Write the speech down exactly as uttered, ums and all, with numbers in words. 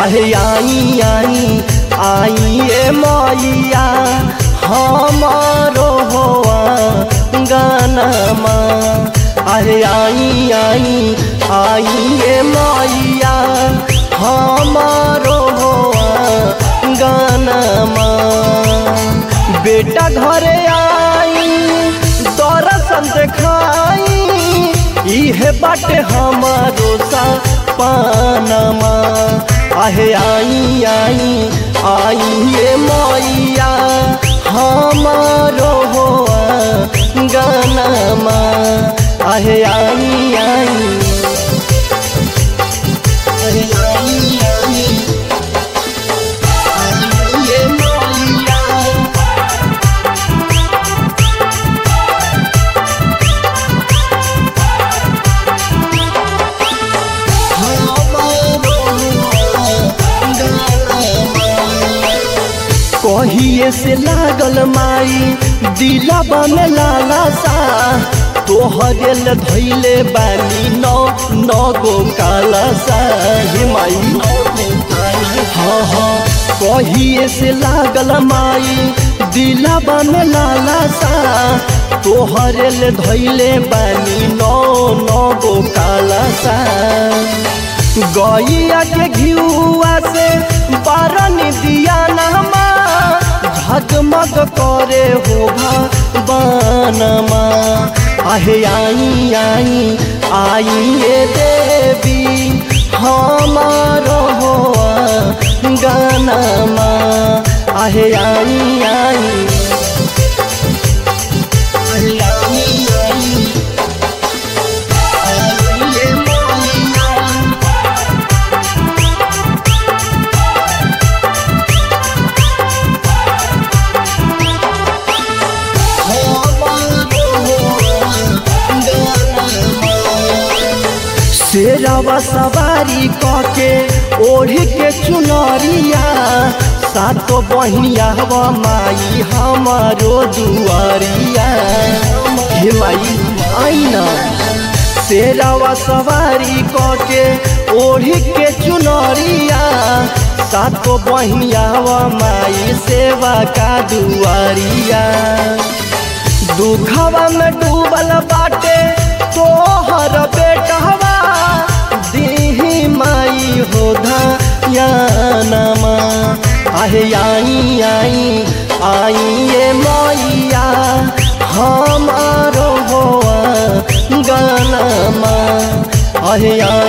आहे आई आई आई ए मैया हमारो होआ गानमा। आहे आई आई आई ए मैया हमारो होआ गानमा। बेटा घरे आई दर्शन देखाई इहे बाटे हमारो सपनमा। आहे आई आई आई ए मैया हमारो होआ गानमा। आहे आई आई आहे आई आई आई ए मैया कहिए से लागल माई दिलवा में लालसा तोहरे ल धैले बानी नौ नौ गो कालसा। हे माई हाँ हाँ कहिए से लागल माई दिलवा में लालसा तोहरे ल धैले बानी नौ नौ गो कालसा। गैया के घिउआ से बारन दिया नमा झगमग करे हो भगवानमा। आहे आई आई आई ए देवी हमारो होआ गानमा। आहे आई आई आहे आई आई आई ए मैया शेरवा सवारी कके ओढ़ी के चुनरिया सातो बहिनिया माई हमारो दुआरिया। हे माई आईना शेरवा सवारी कके ओढ़ी के चुनरिया सातो बहिनिया माई सेवा का दुआरिया। दुखवा में डूबल बाटे तोहर बेटवा दीही माई हो धयानमा। आहे आई आई आई ए मैया हमारो होआ गानमा। आहे